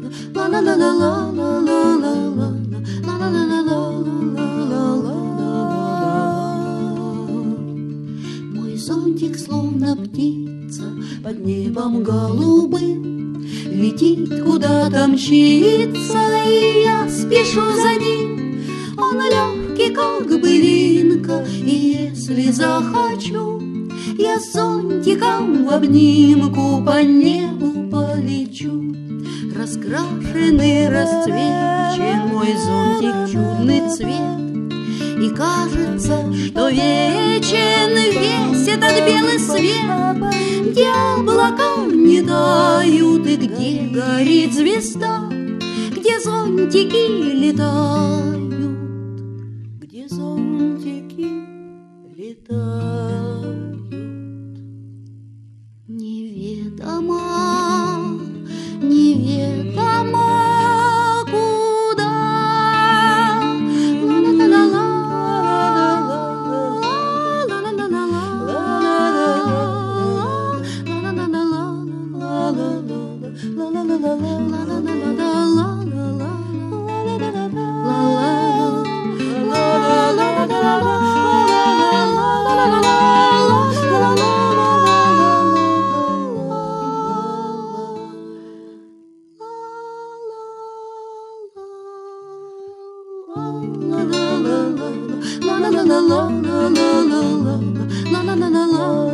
Мой зонтик, словно птица, под небом голубым, летит куда-то, мчится, и я спешу за ним. Он легкий, как былинка, и если захочу, я с зонтиком в обнимку по небу полечу. Раскрашенный, расцвечен мой зонтик, чудный цвет, и кажется, что вечен весь этот белый свет, где облака не тают и где горит звезда, где зонтики летают, где зонтики летают. Неведомо, неведомо куда, la la la la la la la la la la la la la la la.